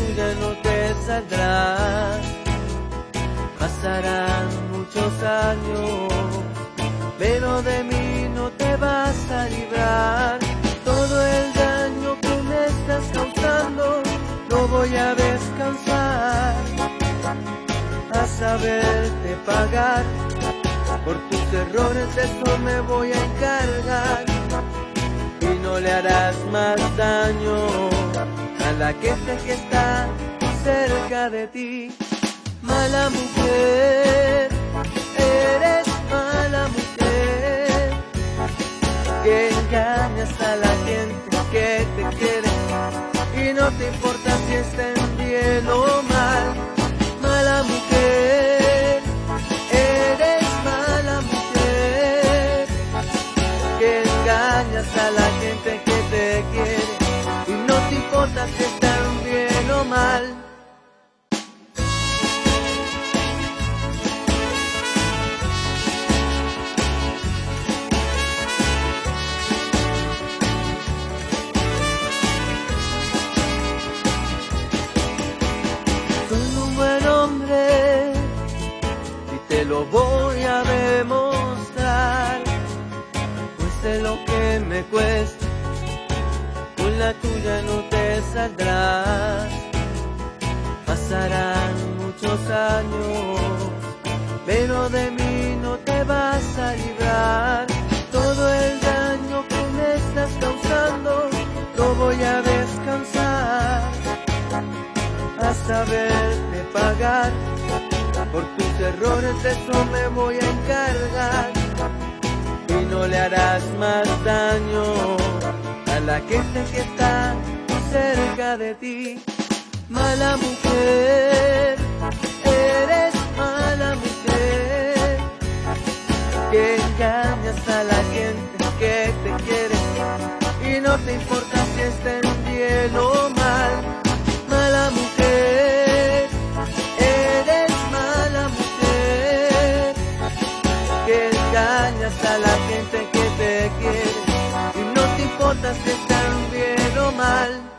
tuya no te saldrá. Pasarán muchos años, pero de mí no te vas a librar. Todo el daño que me estás causando lo voy a descansar, a saberte pagar. Por tus errores de eso me voy a encargar, y no le harás más daño a la gente que está cerca de ti. Mala mujer, eres mala mujer, que engañas a la gente que te quiere y no te importa si estén bien o mal. Mala mujer, eres mala mujer, que engañas a la gente que te quiere y no te importa si están bien o mal. Te lo voy a demostrar, pues sé lo que me cuesta, con la tuya no te saldrás. Pasarán muchos años, pero de mí no te vas a librar. Todo el daño que me estás causando lo voy a descansar, a saberte pagar. Por tus errores de eso me voy a encargar, y no le harás más daño a la gente que está cerca de ti. Mala mujer, eres mala mujer, que engañas a la gente que te quiere y no te importa si estén bien o mal. Mala mujer, eres mala mujer, que engañas a la gente que te quiere y no te importa si están bien o mal.